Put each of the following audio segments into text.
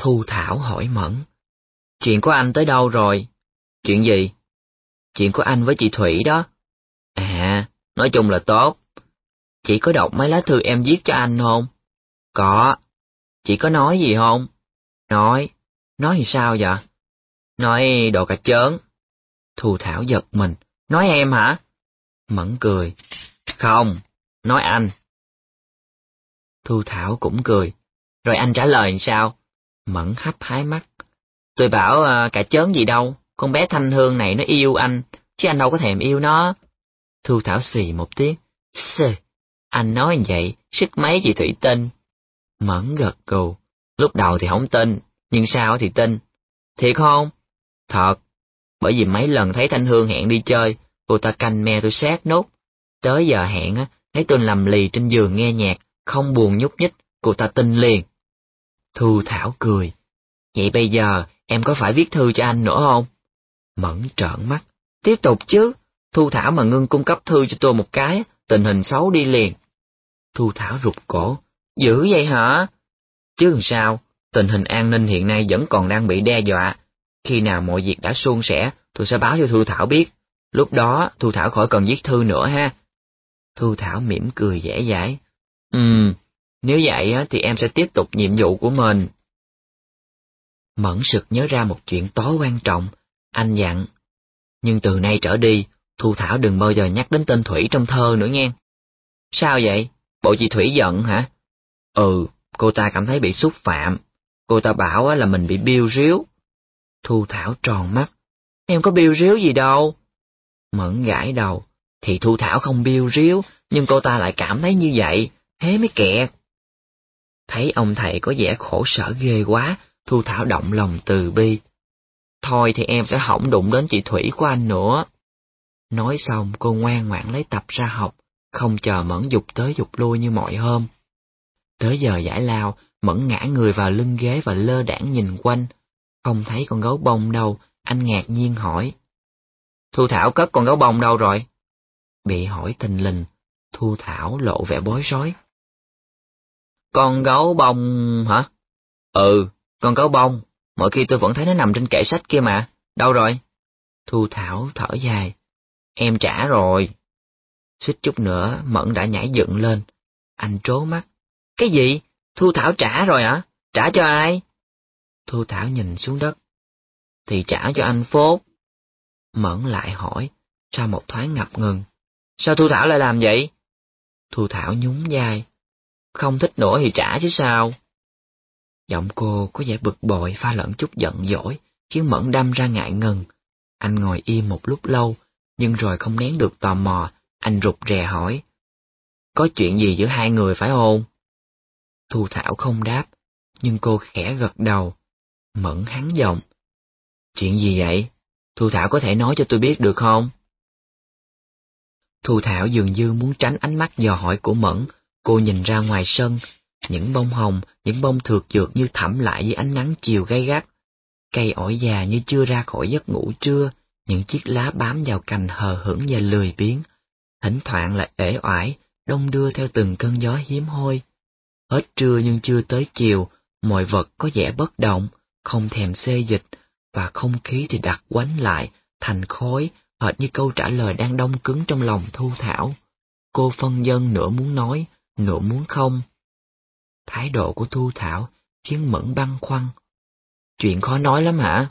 Thu Thảo hỏi Mẫn. Chuyện của anh tới đâu rồi? Chuyện gì? Chuyện của anh với chị Thủy đó. À, nói chung là tốt. Chị có đọc mấy lá thư em viết cho anh không? Có. Chị có nói gì không? Nói. Nói thì sao vậy? Nói đồ cà chớn. Thu Thảo giật mình. Nói em hả? Mẫn cười. Không, nói anh. Thu Thảo cũng cười. Rồi anh trả lời sao? Mẫn hấp hái mắt. Tôi bảo cà chớn gì đâu, con bé Thanh Hương này nó yêu anh, chứ anh đâu có thèm yêu nó. Thu Thảo xì một tiếng. Xì, anh nói như vậy, sức mấy chị Thủy tin. Mẫn gật gù. Lúc đầu thì không tin, nhưng sau thì tin. Thiệt không? Thật. Bởi vì mấy lần thấy Thanh Hương hẹn đi chơi, cô ta canh me tôi sát nốt. Tới giờ hẹn á, thấy tôi nằm lì trên giường nghe nhạc, không buồn nhúc nhích, cô ta tin liền. Thu Thảo cười. Vậy bây giờ em có phải viết thư cho anh nữa không? Mẫn trợn mắt. Tiếp tục chứ. Thu Thảo mà ngưng cung cấp thư cho tôi một cái, tình hình xấu đi liền. Thu Thảo rụt cổ. Dữ vậy hả? Chứ làm sao, tình hình an ninh hiện nay vẫn còn đang bị đe dọa. Khi nào mọi việc đã suôn sẻ, tôi sẽ báo cho Thu Thảo biết. Lúc đó, Thu Thảo khỏi cần viết thư nữa ha. Thu Thảo mỉm cười dễ dãi. Nếu vậy á, thì em sẽ tiếp tục nhiệm vụ của mình. Mẫn sực nhớ ra một chuyện tối quan trọng. Anh dặn. Nhưng từ nay trở đi, Thu Thảo đừng bao giờ nhắc đến tên Thủy trong thơ nữa nghe. Sao vậy? Bộ chị Thủy giận hả? Ừ, cô ta cảm thấy bị xúc phạm. Cô ta bảo là mình bị biêu ríu. Thu Thảo tròn mắt. Em có biêu ríu gì đâu. Mẫn gãi đầu. Thì Thu Thảo không biêu ríu, nhưng cô ta lại cảm thấy như vậy. Thế mới kẹt. Thấy ông thầy có vẻ khổ sở ghê quá, Thu Thảo động lòng từ bi. Thôi thì em sẽ không đụng đến chị Thủy của anh nữa. Nói xong cô ngoan ngoãn lấy tập ra học, không chờ Mẫn giục tới giục lui như mọi hôm. Tới giờ giải lao, Mẫn ngã người vào lưng ghế và lơ đãng nhìn quanh. Không thấy con gấu bông đâu, anh ngạc nhiên hỏi. Thu Thảo cất con gấu bông đâu rồi? Bị hỏi thình lình, Thu Thảo lộ vẻ bối rối. Con gấu bông hả? Ừ, con gấu bông. Mọi khi tôi vẫn thấy nó nằm trên kệ sách kia mà. Đâu rồi? Thu Thảo thở dài. Em trả rồi. Suýt chút nữa Mẫn đã nhảy dựng lên. Anh trố mắt. Cái gì? Thu Thảo trả rồi hả? Trả cho ai? Thu Thảo nhìn xuống đất. Thì trả cho anh Phốt. Mẫn lại hỏi, sau một thoáng ngập ngừng. Sao Thu Thảo lại làm vậy? Thu Thảo nhún vai. Không thích nữa thì trả chứ sao? Giọng cô có vẻ bực bội pha lẫn chút giận dỗi, khiến Mẫn đâm ra ngại ngần. Anh ngồi im một lúc lâu, nhưng rồi không nén được tò mò, anh rụt rè hỏi. Có chuyện gì giữa hai người phải không? Thu Thảo không đáp, nhưng cô khẽ gật đầu. Mẫn hắn giọng. Chuyện gì vậy? Thu Thảo có thể nói cho tôi biết được không? Thu Thảo dường như muốn tránh ánh mắt dò hỏi của Mẫn, cô nhìn ra ngoài sân, những bông hồng, những bông thược dược như thẳm lại dưới ánh nắng chiều gay gắt. Cây ổi già như chưa ra khỏi giấc ngủ trưa, những chiếc lá bám vào cành hờ hững và lười biếng, thỉnh thoảng lại uể oải, đong đưa theo từng cơn gió hiếm hoi. Hết trưa nhưng chưa tới chiều, mọi vật có vẻ bất động, không thèm xê dịch, và không khí thì đặc quánh lại, thành khói, hệt như câu trả lời đang đông cứng trong lòng Thu Thảo. Cô phân vân nửa muốn nói, nửa muốn không. Thái độ của Thu Thảo khiến Mẫn băn khoăn. Chuyện khó nói lắm hả?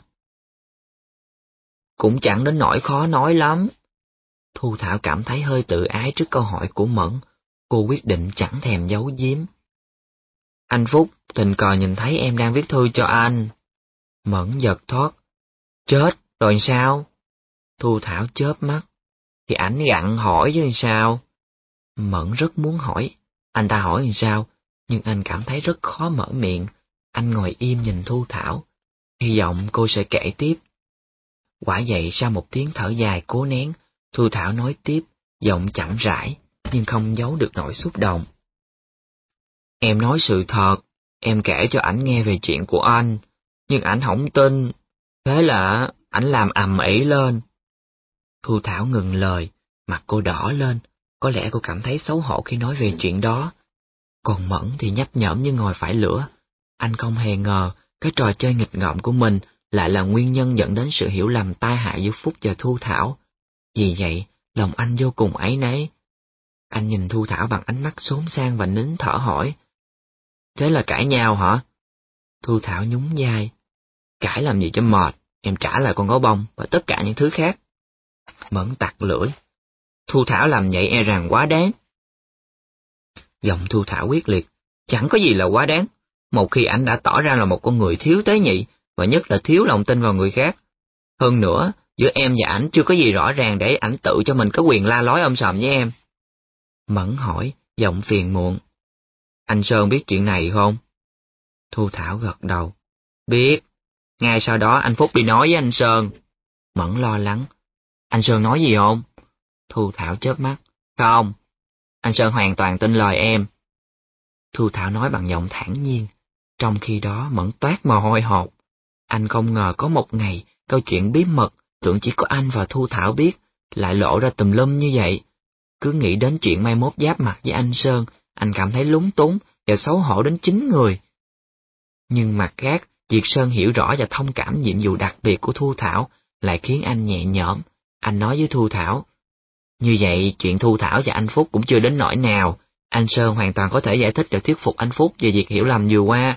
Cũng chẳng đến nỗi khó nói lắm. Thu Thảo cảm thấy hơi tự ái trước câu hỏi của Mẫn, cô quyết định chẳng thèm giấu giếm. Anh Phúc tình cờ nhìn thấy em đang viết thư cho anh. Mẫn giật thót. Chết, rồi sao? Thu Thảo chớp mắt. Thì ảnh gặng hỏi chứ sao? Mẫn rất muốn hỏi, anh ta hỏi làm sao, nhưng anh cảm thấy rất khó mở miệng. Anh ngồi im nhìn Thu Thảo, hy vọng cô sẽ kể tiếp. Quả vậy sau một tiếng thở dài cố nén, Thu Thảo nói tiếp, giọng chậm rãi, nhưng không giấu được nỗi xúc động. Em nói sự thật, em kể cho ảnh nghe về chuyện của anh, nhưng ảnh không tin, thế là ảnh làm ầm ĩ lên. Thu Thảo ngừng lời, mặt cô đỏ lên, có lẽ cô cảm thấy xấu hổ khi nói về chuyện đó. Còn Mẫn thì nhấp nhổm như ngồi phải lửa. Anh không hề ngờ Cái trò chơi nghịch ngợm của mình lại là nguyên nhân dẫn đến sự hiểu lầm tai hại giữa Phúc và Thu Thảo. Vì vậy, lòng anh vô cùng áy náy. Anh nhìn Thu Thảo bằng ánh mắt xốn sang và nín thở hỏi. Thế là cãi nhau hả? Thu Thảo nhún vai. Cãi làm gì cho mệt, em trả lại con gấu bông và tất cả những thứ khác. Mẫn tặc lưỡi. Thu Thảo làm vậy e rằng quá đáng. Giọng Thu Thảo quyết liệt. Chẳng có gì là quá đáng. Một khi ảnh đã tỏ ra là một con người thiếu tế nhị, và nhất là thiếu lòng tin vào người khác. Hơn nữa, giữa em và ảnh chưa có gì rõ ràng để ảnh tự cho mình có quyền la lối sòm với em. Mẫn hỏi, giọng phiền muộn. Anh Sơn biết chuyện này không? Thu Thảo gật đầu. Biết. Ngay sau đó anh Phúc đi nói với anh Sơn. Mẫn lo lắng. Anh Sơn nói gì không? Thu Thảo chớp mắt. Không. Anh Sơn hoàn toàn tin lời em. Thu Thảo nói bằng giọng thản nhiên. Trong khi đó Mẫn toát mồ hôi hột. Anh không ngờ có một ngày, câu chuyện bí mật, tưởng chỉ có anh và Thu Thảo biết, lại lộ ra tùm lum như vậy. Cứ nghĩ đến chuyện mai mốt giáp mặt với anh Sơn, anh cảm thấy lúng túng và xấu hổ đến chính người. Nhưng mặt khác, việc Sơn hiểu rõ và thông cảm nhiệm vụ đặc biệt của Thu Thảo lại khiến anh nhẹ nhõm. Anh nói với Thu Thảo. Như vậy, chuyện Thu Thảo và anh Phúc cũng chưa đến nỗi nào. Anh Sơn hoàn toàn có thể giải thích và thuyết phục anh Phúc về việc hiểu lầm vừa qua.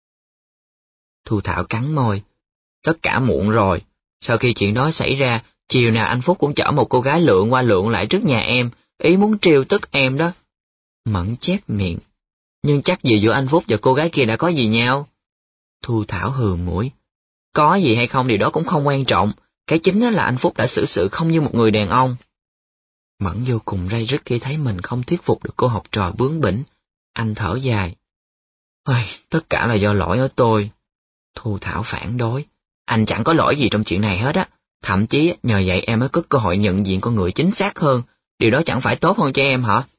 Thu Thảo cắn môi. Tất cả muộn rồi. Sau khi chuyện đó xảy ra, chiều nào anh Phúc cũng chở một cô gái lượn qua lượn lại trước nhà em, ý muốn trêu tức em đó. Mẫn chép miệng. Nhưng chắc gì giữa anh Phúc và cô gái kia đã có gì nhau? Thu Thảo hừ mũi. Có gì hay không điều đó cũng không quan trọng. Cái chính là anh Phúc đã xử sự không như một người đàn ông. Mẫn vô cùng ray rứt khi thấy mình không thuyết phục được cô học trò bướng bỉnh. Anh thở dài. Tất cả là do lỗi ở tôi. Thu Thảo phản đối. Anh chẳng có lỗi gì trong chuyện này hết á. Thậm chí nhờ vậy em mới có cơ hội nhận diện con người chính xác hơn. Điều đó chẳng phải tốt hơn cho em hả?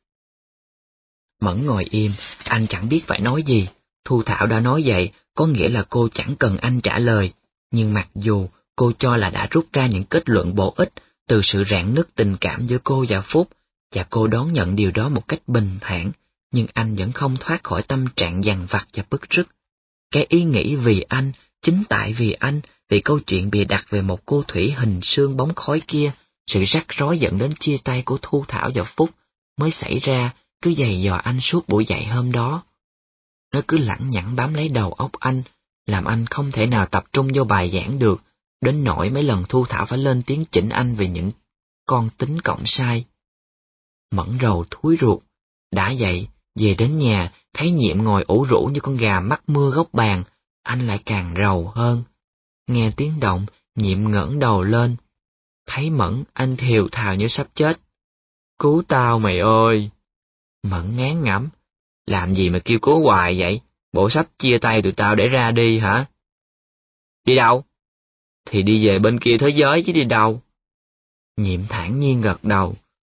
Mẫn ngồi im, anh chẳng biết phải nói gì. Thu Thảo đã nói vậy, có nghĩa là cô chẳng cần anh trả lời. Nhưng mặc dù cô cho là đã rút ra những kết luận bổ ích từ sự rạn nứt tình cảm giữa cô và Phúc, và cô đón nhận điều đó một cách bình thản, nhưng anh vẫn không thoát khỏi tâm trạng dằn vặt và bức rứt. Cái ý nghĩ vì anh, chính tại vì anh, vì câu chuyện bịa đặt về một cô thủy hình sương bóng khói kia, sự rắc rối dẫn đến chia tay của Thu Thảo và Phúc mới xảy ra, cứ giày dò anh suốt buổi dạy hôm đó. Nó cứ lẳng nhẳng bám lấy đầu óc anh, làm anh không thể nào tập trung vô bài giảng được, đến nỗi mấy lần Thu Thảo phải lên tiếng chỉnh anh về những con tính cộng sai. Mẫn rầu thúi ruột. Đã vậy, về đến nhà, thấy Nhiệm ngồi ủ rũ như con gà mắc mưa góc bàn, anh lại càng rầu hơn. Nghe tiếng động, Nhiệm ngẩng đầu lên. Thấy Mẫn, anh thều thào như sắp chết. Cứu tao mày ơi! Mẫn ngán ngẩm. Làm gì mà kêu cứu hoài vậy? Bộ sắp chia tay tụi tao để ra đi hả? Đi đâu? Thì đi về bên kia thế giới chứ đi đâu? Nhiệm thản nhiên gật đầu.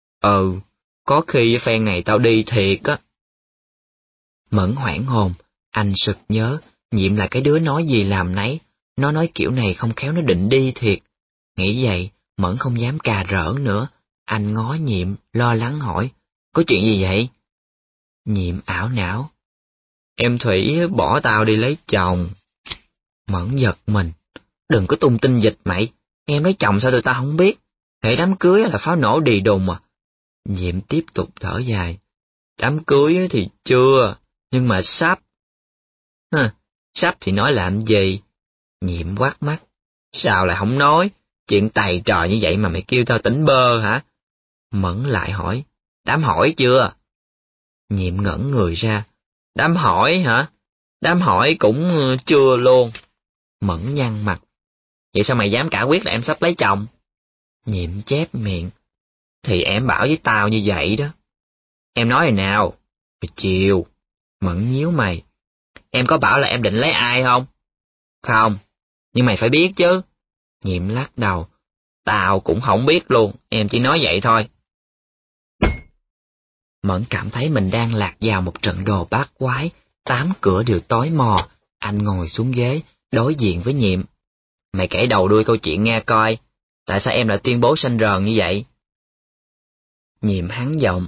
Có khi phen này tao đi thiệt á. Mẫn hoảng hồn, anh sực nhớ, Nhiệm là cái đứa nói gì làm nấy, nó nói kiểu này không khéo nó định đi thiệt. Nghĩ vậy, Mẫn không dám cà rỡn nữa, anh ngó Nhiệm, lo lắng hỏi, có chuyện gì vậy? Nhiệm ảo não. Em Thủy bỏ tao đi lấy chồng. Mẫn giật mình. Đừng có tung tin dịch mày, em lấy chồng sao tụi tao không biết, hệ đám cưới là pháo nổ đì đùng à. Nhiệm tiếp tục thở dài. Đám cưới thì chưa, nhưng mà sắp. Sắp thì nói làm gì? Nhiệm quát mắt. Sao lại không nói? Chuyện tày trò như vậy mà mày kêu tao tỉnh bơ hả? Mẫn lại hỏi. Đám hỏi chưa? Nhiệm ngẩn người ra. Đám hỏi hả? Đám hỏi cũng chưa luôn. Mẫn nhăn mặt. Vậy sao mày dám cả quyết là em sắp lấy chồng? Nhiệm chép miệng. Thì em bảo với tao như vậy đó. Em nói rồi nào? Mày chiều. Mẫn nhíu mày. Em có bảo là em định lấy ai không? Không, nhưng mày phải biết chứ. Nhiệm lắc đầu. Tao cũng không biết luôn, em chỉ nói vậy thôi. Mẫn cảm thấy mình đang lạc vào một trận đồ bát quái, 8 cửa đều tối mò. Anh ngồi xuống ghế, đối diện với Nhiệm. Mày kể đầu đuôi câu chuyện nghe coi, tại sao em lại tuyên bố sanh rờn như vậy? Nhiệm hắn giọng.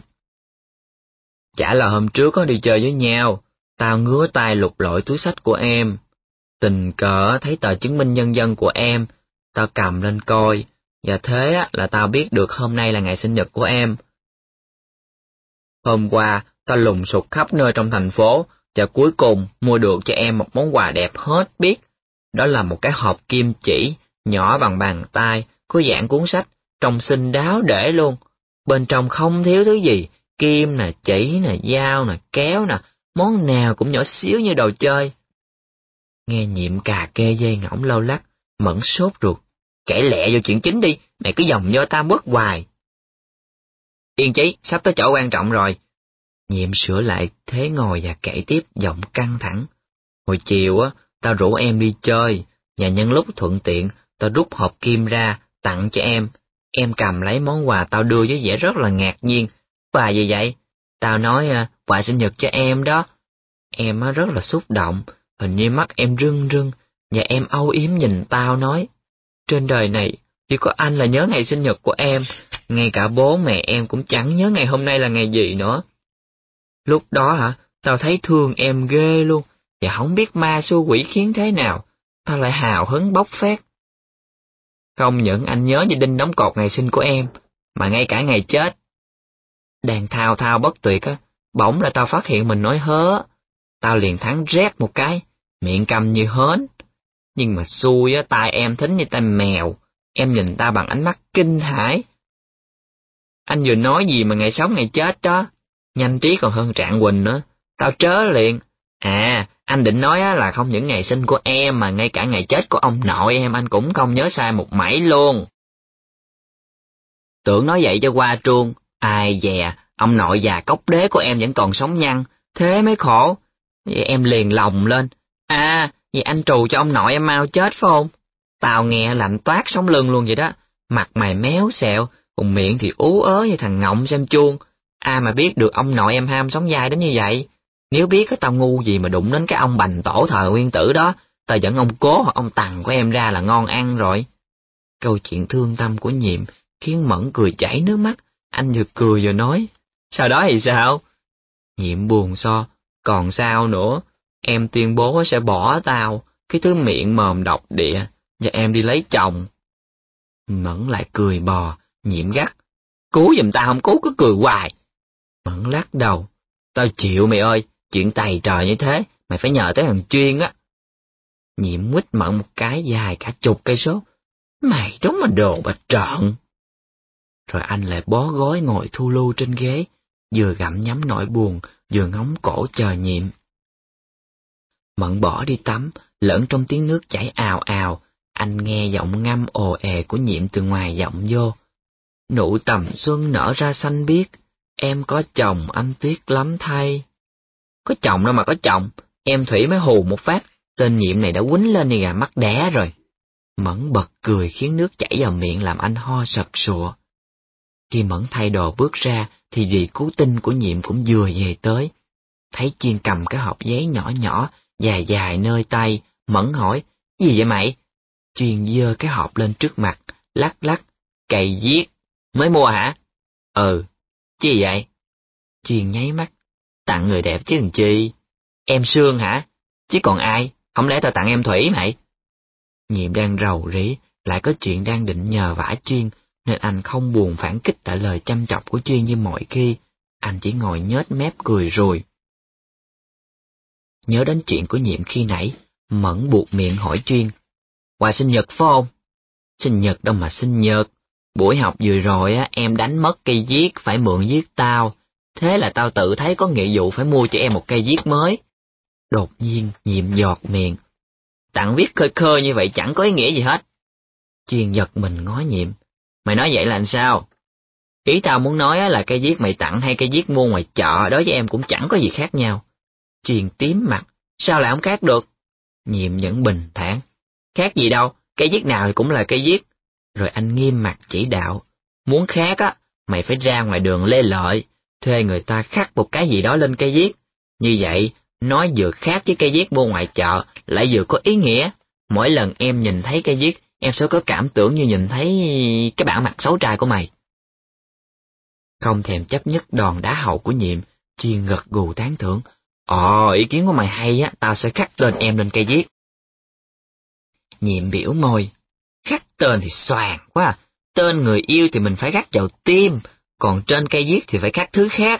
Chả là hôm trước có đi chơi với nhau, tao ngứa tay lục lọi túi xách của em. Tình cờ thấy tờ chứng minh nhân dân của em, tao cầm lên coi, và thế là tao biết được hôm nay là ngày sinh nhật của em. Hôm qua, tao lùng sục khắp nơi trong thành phố, và cuối cùng mua được cho em một món quà đẹp hết biết. Đó là một cái hộp kim chỉ, nhỏ bằng bàn tay, có dạng cuốn sách, trông xinh đáo để luôn. Bên trong không thiếu thứ gì, kim nè, chỉ nè, dao nè, kéo nè, món nào cũng nhỏ xíu như đồ chơi. Nghe Nhiệm cà kê dây ngỗng lâu lắc, Mẫn sốt ruột. Kể lẹ vô chuyện chính đi, mày cứ vòng vo tam quốc hoài. Yên chí, sắp tới chỗ quan trọng rồi. Nhiệm sửa lại thế ngồi và kể tiếp giọng căng thẳng. Hồi chiều tao rủ em đi chơi, và nhân lúc thuận tiện, tao rút hộp kim ra, tặng cho em. Em cầm lấy món quà tao đưa với vẻ rất là ngạc nhiên. Quà gì vậy? Tao nói quà sinh nhật cho em đó. Em rất là xúc động, hình như mắt em rưng rưng, và em âu yếm nhìn tao nói. Trên đời này, chỉ có anh là nhớ ngày sinh nhật của em, ngay cả bố mẹ em cũng chẳng nhớ ngày hôm nay là ngày gì nữa. Lúc đó tao thấy thương em ghê luôn, và không biết ma xui quỷ khiến thế nào, tao lại hào hứng bốc phét. Không những anh nhớ như đinh đóng cột ngày sinh của em, mà ngay cả ngày chết. Đang thao thao bất tuyệt bỗng là tao phát hiện mình nói hớ. Tao liền thắng rét một cái, miệng câm như hến. Nhưng mà xui tai em thính như tai mèo, em nhìn tao bằng ánh mắt kinh hãi. Anh vừa nói gì mà ngày sống ngày chết đó, nhanh trí còn hơn Trạng Quỳnh nữa. Tao trớ liền. Anh định nói là không những ngày sinh của em mà ngay cả ngày chết của ông nội em anh cũng không nhớ sai một mảy luôn. Tưởng nói vậy cho qua truông, ai dè, ông nội già cốc đế của em vẫn còn sống nhăn, thế mới khổ. Vậy em liền lòng lên. Vậy anh trù cho ông nội em mau chết phải không? Tao nghe lạnh toát sống lưng luôn vậy đó, mặt mày méo xẹo, còn miệng thì ú ớ như thằng ngọng xem chuông. Mà biết được ông nội em ham sống dai đến như vậy. Nếu biết tao ngu gì mà đụng đến cái ông Bành Tổ thời Nguyên Tử đó, tao dẫn ông Cố hoặc ông Tằng của em ra là ngon ăn rồi. Câu chuyện thương tâm của Nhiệm khiến Mẫn cười chảy nước mắt, anh vừa cười vừa nói. Sau đó thì sao? Nhiệm buồn so, còn sao nữa, em tuyên bố sẽ bỏ tao, cái thứ miệng mồm độc địa, và em đi lấy chồng. Mẫn lại cười bò, Nhiệm gắt. Cứu giùm tao không cứu cứ cười hoài. Mẫn lắc đầu. Tao chịu mày ơi, chuyện tày trời như thế, mày phải nhờ tới thằng Chuyên á. Nhiệm quýt Mẫn một cái dài cả chục cây số. Mày đúng là đồ bạch trợn. Rồi anh lại bó gối ngồi thu lu trên ghế, vừa gặm nhấm nỗi buồn, vừa ngóng cổ chờ Nhiệm. Mẫn bỏ đi tắm, lẫn trong tiếng nước chảy ào ào, anh nghe giọng ngâm ồ ề của Nhiệm từ ngoài vọng vô. Nụ tầm xuân nở ra xanh biếc, em có chồng anh tiếc lắm thay. Có chồng đâu mà có chồng, em Thủy mới hù một phát, tên Nhiệm này đã quýnh lên như gà mắc đẻ rồi. Mẫn bật cười khiến nước chảy vào miệng làm anh ho sật sụa. Khi Mẫn thay đồ bước ra thì dì cứu tinh của Nhiệm cũng vừa về tới. Thấy Chuyên cầm cái hộp giấy nhỏ nhỏ, dài dài nơi tay, Mẫn hỏi, gì vậy mày? Chuyên giơ cái hộp lên trước mặt, lắc lắc, cây viết. Mới mua hả? Ừ. Chi vậy? Chuyên nháy mắt, tặng người đẹp chứ làm chi. Em Sương hả? Chứ còn ai, không lẽ tao tặng em Thủy mày? Nhiệm đang rầu rĩ, lại có chuyện đang định nhờ vả Chuyên, nên anh không buồn phản kích lại lời chăm chọc của Chuyên như mọi khi, anh chỉ ngồi nhếch mép cười rồi. Nhớ đến chuyện của Nhiệm khi nãy, Mẫn buộc miệng hỏi Chuyên, quà sinh nhật phải không? Sinh nhật đâu mà sinh nhật, buổi học vừa rồi em đánh mất cây viết phải mượn viết tao, thế là tao tự thấy có nghĩa vụ phải mua cho em một cây viết mới. Đột nhiên Nhiệm giọt miệng, tặng viết khơi khơi như vậy chẳng có ý nghĩa gì hết. Chuyên giật mình ngó Nhiệm, mày nói vậy là làm sao? Ý tao muốn nói là cây viết mày tặng hay cây viết mua ngoài chợ đối với em cũng chẳng có gì khác nhau. Chuyên tím mặt, sao lại không khác được? Nhiệm vẫn bình thản, khác gì đâu, cây viết nào thì cũng là cây viết. Rồi anh nghiêm mặt chỉ đạo, muốn khác mày phải ra ngoài đường Lê Lợi, thuê người ta khắc một cái gì đó lên cây viết. Như vậy, nó vừa khác với cây viết mua ngoài chợ, lại vừa có ý nghĩa. Mỗi lần em nhìn thấy cây viết, em sẽ có cảm tưởng như nhìn thấy cái bản mặt xấu trai của mày. Không thèm chấp nhất đòn đá hậu của Nhiệm, Chuyên gật gù tán thưởng. Ý kiến của mày hay tao sẽ khắc tên em lên cây viết. Nhiệm biểu môi. Khắc tên thì xoàng quá à. Tên người yêu thì mình phải khắc vào tim, còn trên cây viết thì phải khắc thứ khác.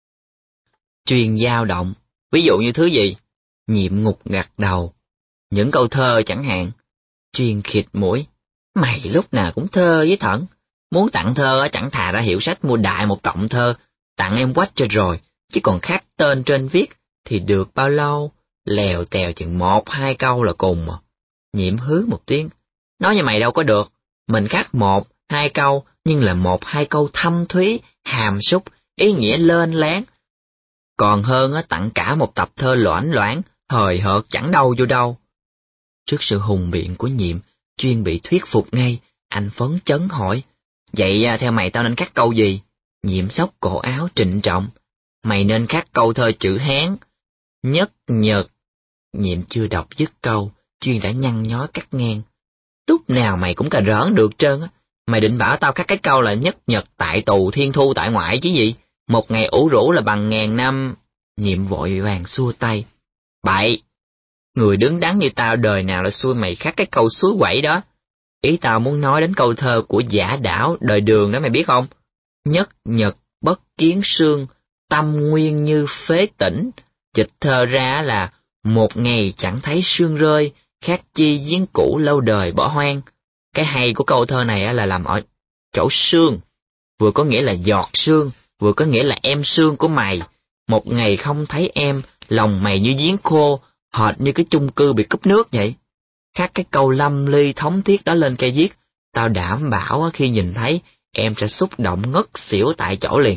Chuyên dao động. Ví dụ như thứ gì? Nhiệm ngục gật đầu. Những câu thơ chẳng hạn. Chuyên khịt mũi. Mày lúc nào cũng thơ với Thận. Muốn tặng thơ chẳng thà ra hiệu sách mua đại một cọng thơ, tặng em quách cho rồi, chứ còn khắc tên trên viết thì được bao lâu? Lèo tèo chừng 1-2 câu là cùng mà. Nhiệm hứ một tiếng. Nói như mày đâu có được. Mình khắc 1-2 câu, nhưng là 1-2 câu thâm thúy, hàm súc, ý nghĩa lên láng. Còn hơn tặng cả một tập thơ loãng loãng, hời hợt chẳng đâu vô đâu. Trước sự hùng biện của Nhiệm, Chuyên bị thuyết phục ngay, anh phấn chấn hỏi. Vậy theo mày tao nên khắc câu gì? Nhiệm xốc cổ áo trịnh trọng. Mày nên khắc câu thơ chữ Hán. Nhất nhật. Nhiệm chưa đọc dứt câu, Chuyên đã nhăn nhó cắt ngang. Lúc nào mày cũng cà rỡn được trơn á. Mày định bảo tao khắc cái câu là nhất nhật tại tù thiên thu tại ngoại chứ gì? Một ngày ủ rũ là bằng 1000 năm. Nhiệm vội vàng xua tay. Bậy! Người đứng đắn như tao đời nào là xui mày khắc cái câu suối quẩy đó. Ý tao muốn nói đến câu thơ của Giả Đảo đời Đường đó mày biết không? Nhất nhật bất kiến sương, tâm nguyên như phế tỉnh. Dịch thơ ra là một ngày chẳng thấy sương rơi, khác chi giếng cũ lâu đời bỏ hoang. Cái hay của câu thơ này là làm ở chỗ sương, vừa có nghĩa là giọt sương, vừa có nghĩa là em sương của mày. Một ngày không thấy em, lòng mày như giếng khô, hệt như cái chung cư bị cúp nước vậy. Khắc cái câu lâm ly thống thiết đó lên cây viết, tao đảm bảo khi nhìn thấy, em sẽ xúc động ngất xỉu tại chỗ liền.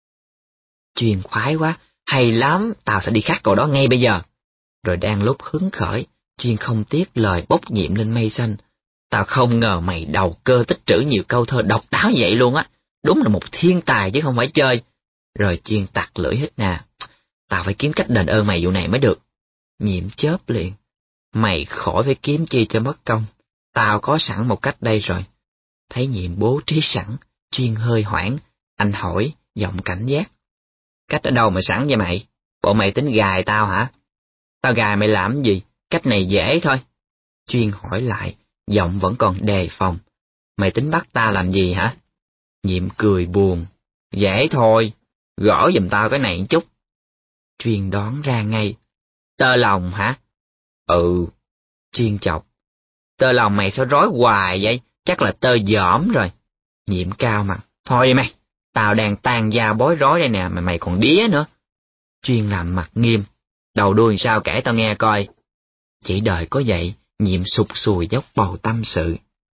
Chuyên khoái quá, hay lắm, tao sẽ đi khắc câu đó ngay bây giờ. Rồi đang lúc hứng khởi, Chuyên không tiếc lời bốc Nhiệm lên mây xanh. Tao không ngờ mày đầu cơ tích trữ nhiều câu thơ độc đáo vậy luôn á, đúng là một thiên tài chứ không phải chơi. Rồi Chuyên tặc lưỡi hết nè, tao phải kiếm cách đền ơn mày vụ này mới được. Nhiệm chớp liền. Mày khỏi phải kiếm chi cho mất công, tao có sẵn một cách đây rồi. Thấy Nhiệm bố trí sẵn, Chuyên hơi hoảng, anh hỏi, giọng cảnh giác. Cách ở đâu mà sẵn vậy mày? Bộ mày tính gài tao hả? Tao gài mày làm gì? Cách này dễ thôi. Chuyên hỏi lại, giọng vẫn còn đề phòng. Mày tính bắt tao làm gì hả? Nhiệm cười buồn. Dễ thôi, gõ giùm tao cái này một chút. Chuyên đoán ra ngay. Tơ lòng hả? Ừ. Chuyên chọc. Tơ lòng mày sao rối hoài vậy? Chắc là tơ dỏm rồi. Nhiệm cao mặt. Thôi đi mày, tao đang tan da bối rối đây nè mà mày còn đía nữa. Chuyên làm mặt nghiêm. Đầu đuôi sao kể tao nghe coi. Chỉ đợi có vậy, Nhiệm sụt sùi dốc bầu tâm sự.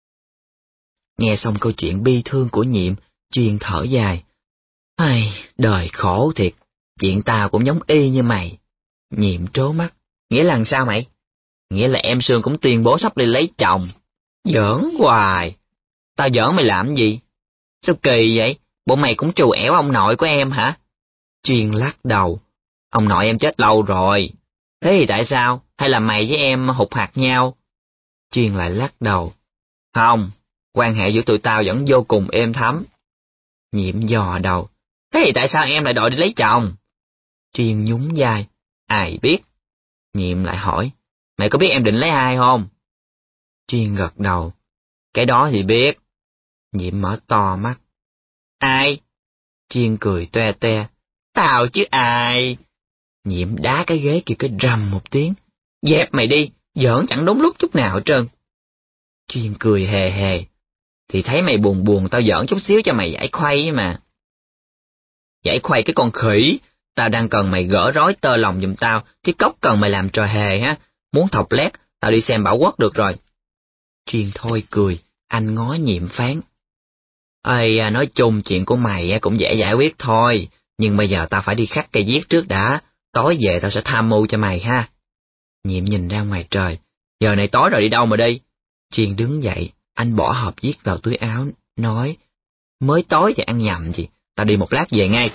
Nghe xong câu chuyện bi thương của Nhiệm, Chuyên thở dài. Ai, đời khổ thiệt, chuyện tao cũng giống y như mày. Nhiệm trố mắt. Nghĩa là sao mày? Nghĩa là em Sương cũng tuyên bố sắp đi lấy chồng. Giỡn hoài. Tao giỡn mày làm gì? Sao kỳ vậy? Bộ mày cũng trù ẻo ông nội của em hả? Chuyên lắc đầu. Ông nội em chết lâu rồi. Thế thì tại sao? Hay là mày với em hụt hạt nhau? Chuyên lại lắc đầu. Không, quan hệ giữa tụi tao vẫn vô cùng êm thấm. Nhiệm dò đầu. Thế thì tại sao em lại đòi đi lấy chồng? Chuyên nhún vai. Ai biết? Nhiệm lại hỏi. Mày có biết em định lấy ai không? Chuyên gật đầu. Cái đó thì biết. Nhiệm mở to mắt. Ai? Chuyên cười toe te. Tao chứ ai? Nhiệm đá cái ghế kêu cái rầm một tiếng. Dẹp mày đi, giỡn chẳng đúng lúc chút nào hết trơn. Chuyên cười hề hề. Thì thấy mày buồn buồn tao giỡn chút xíu cho mày giải khuây mà. Giải khuây cái con khỉ, tao đang cần mày gỡ rối tơ lòng giùm tao, chứ cốc cần mày làm trò hề ha. Muốn thọc lét, tao đi xem Bảo Quốc được rồi. Chuyên thôi cười, anh ngó Nhiệm phán. Ây, nói chung chuyện của mày cũng dễ giải quyết thôi, nhưng bây giờ tao phải đi khắc cây viết trước đã, tối về tao sẽ tham mưu cho mày ha. Nhiệm nhìn ra ngoài trời, giờ này tối rồi đi đâu mà đi? Chuyên đứng dậy, anh bỏ hộp viết vào túi áo, nói, mới tối thì ăn nhầm gì, tao đi một lát về ngay.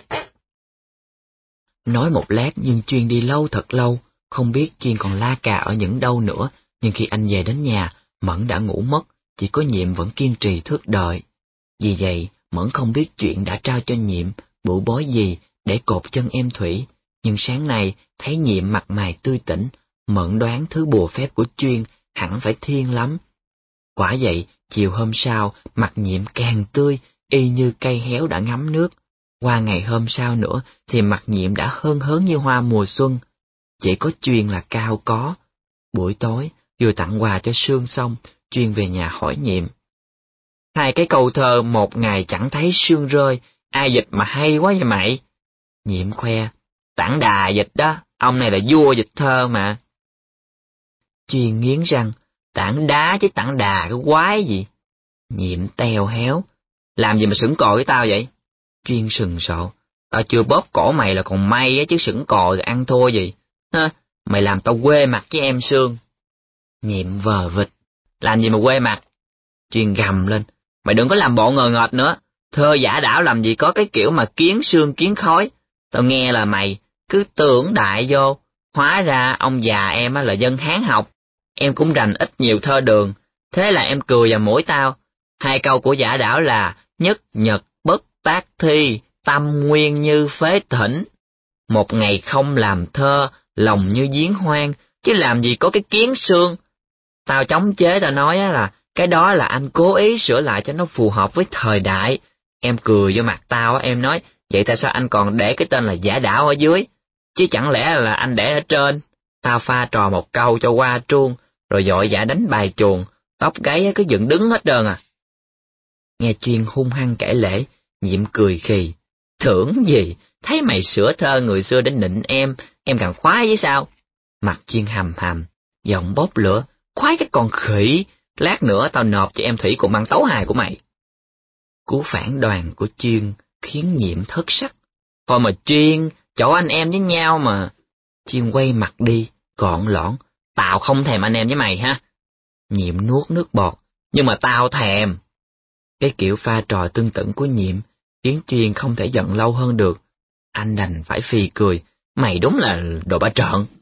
Nói một lát nhưng Chuyên đi lâu thật lâu, không biết Chuyên còn la cà ở những đâu nữa, nhưng khi anh về đến nhà, Mẫn đã ngủ mất, chỉ có Nhiệm vẫn kiên trì thức đợi. Vì vậy, Mẫn không biết chuyện đã trao cho Nhiệm bụ bói gì để cột chân em Thủy, nhưng sáng nay thấy Nhiệm mặt mày tươi tỉnh, Mẫn đoán thứ bùa phép của Chuyên hẳn phải thiên lắm. Quả vậy, chiều hôm sau, mặt Nhiệm càng tươi, y như cây héo đã ngấm nước. Qua ngày hôm sau nữa, thì mặt Nhiệm đã hớn hớn như hoa mùa xuân. Chỉ có Chuyên là cao có. Buổi tối, vừa tặng quà cho Sương xong, Chuyên về nhà hỏi Nhiệm. Hai cái câu thơ một ngày chẳng thấy sương rơi, ai dịch mà hay quá vậy mày? Nhiệm khoe, Tản Đà dịch đó, ông này là vua dịch thơ mà. Chuyên nghiến răng, Tản Đá chứ Tản Đà cái quái gì? Nhiệm teo héo, làm gì mà sững cò với tao vậy? Chuyên sừng sộ, tao chưa bóp cổ mày là còn may á chứ sững cò rồi ăn thua gì. Hơ, mày làm tao quê mặt với em Sương. Nhiệm vờ vịt, làm gì mà quê mặt? Chuyên gầm lên, mày đừng có làm bộ ngờ ngợt nữa. Thơ giả đảo làm gì có cái kiểu mà kiến sương kiến khói. Tao nghe là mày cứ tưởng đại vô, hóa ra ông già em á là dân Hán học. Em cũng rành ít nhiều thơ đường, thế là em cười vào mũi tao. Hai câu của giả đảo là nhất nhật bất tác thi, tâm nguyên như phế thỉnh. Một ngày không làm thơ, lòng như giếng hoang, chứ làm gì có cái kiến sương. Tao chống chế tao nói á là cái đó là anh cố ý sửa lại cho nó phù hợp với thời đại. Em cười vô mặt tao á, em nói, vậy tại sao anh còn để cái tên là giả đảo ở dưới? Chứ chẳng lẽ là anh để ở trên? Tao pha trò một câu cho qua truông, rồi vội vã đánh bài chuồng, tóc gáy cứ dựng đứng hết trơn à. Nghe Chuyên hung hăng kể lể, Nhiệm cười khì. Thưởng gì, thấy mày sửa thơ người xưa đến nịnh em càng khoái với sao? Mặt Chuyên hầm hầm, giọng bốc lửa, khoái cái con khỉ, lát nữa tao nộp cho em Thủy cùng ăn tấu hài của mày. Cú phản đoàn của Chuyên khiến Nhiệm thất sắc. Thôi mà Chuyên, chỗ anh em với nhau mà. Chuyên quay mặt đi, gọn lõn, tao không thèm anh em với mày ha. Nhiệm nuốt nước bọt, nhưng mà tao thèm. Cái kiểu pha trò tương tự của Nhiệm khiến Chuyên không thể giận lâu hơn được. Anh đành phải phì cười, mày đúng là đồ ba trợn.